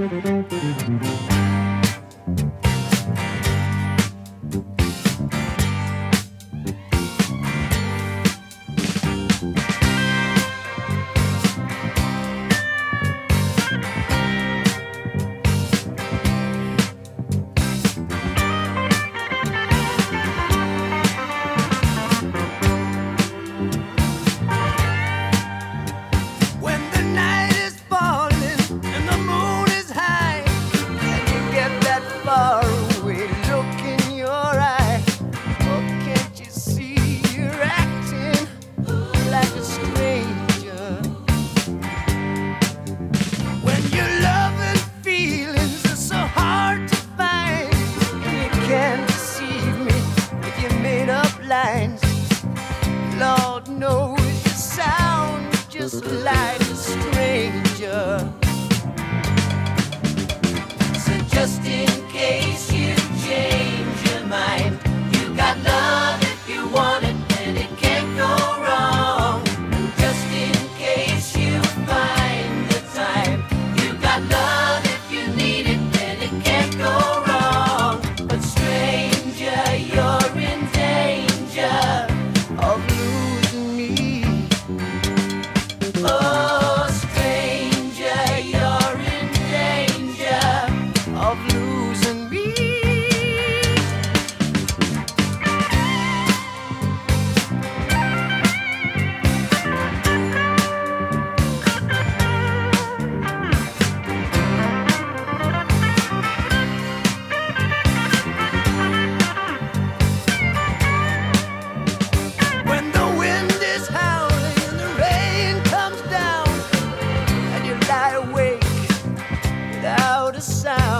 Lord knows you sound just like a stranger. So just in case you change your mind, you got love if you want it, and it can't go wrong. Just in case you find the time, you got love if you need it, and it can't go wrong. But stranger, you're in danger of losing me. Oh, stranger, you're in danger of losing me. When the wind is howling and the rain comes down, and you lie awake without a sound.